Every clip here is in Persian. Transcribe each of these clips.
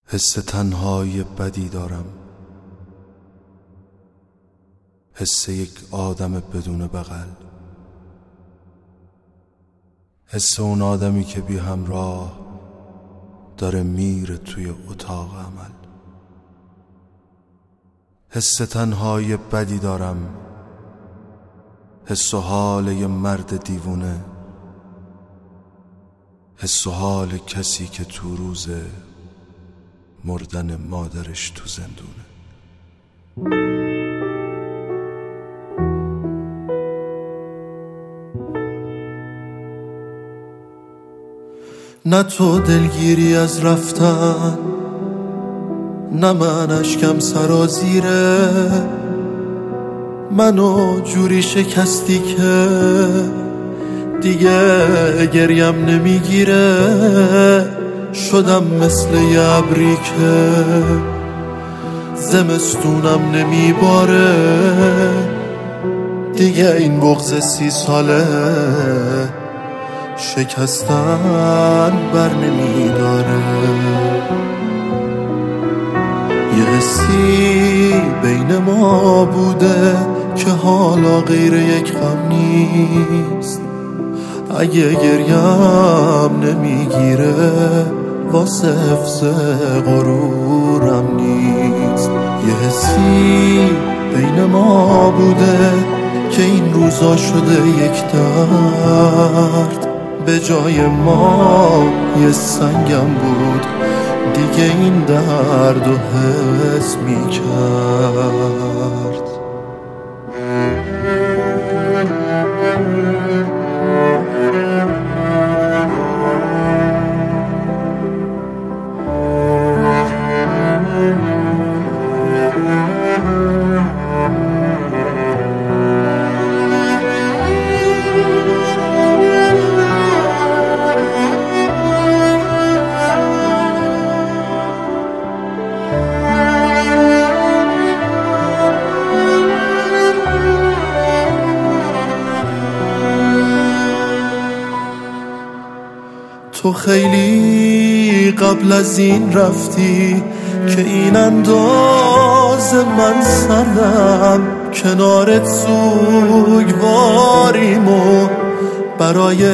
حس تنهایی بدی دارم، حس یک آدم بدون بغل، حس اون آدمی که بی همراه داره میره توی اتاق عمل. حس تنهایی بدی دارم، حس و حال یه مرد دیوونه، حس و حال کسی که تو روز مردن مادرش تو زندونه. نه تو دلگیری از رفتن، نه من اشکم سرازیره، منو جوری شکستی که دیگه گریم نمیگیره. شدم مثل یه ابری که زمستونم نمیباره، دیگه این بغض 30 ساله شکستن بر نمیداره. یه حسی بین ما بوده که حالا غیر یک غم نیست، اگه گریم نمیگیره واسه حفظ غرورم نیست. یه حسی بین ما بوده که این روزا شده یک درد، به جای ما یه سنگم بود دیگه این درد و حس میکرد. تو خیلی قبل از این رفتی که این اندازه من سردم، کنارت سوگواریم و برای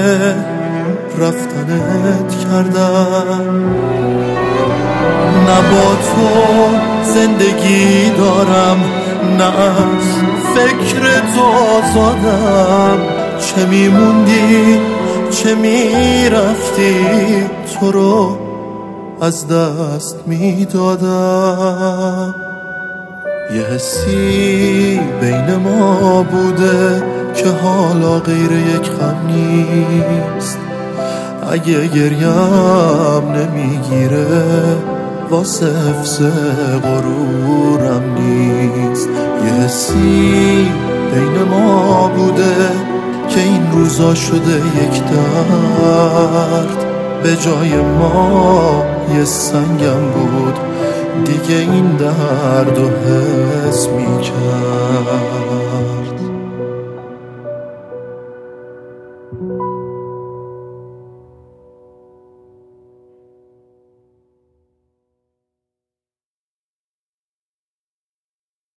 رفتنت کردم. نه با تو زندگی دارم، نه از فکر تو آزادم. چه میموندی چه میرفتی، تو رو از دست میدادم. یه حسی بین ما بوده که حالا غیر یک غم نیست، اگه گریم نمیگیره واسه حفظ غرورم نیست. یه حسی بین ما بوده که این روزا شده یک درد، به جای ما یه سنگم بود دیگه این درد و حس میکرد.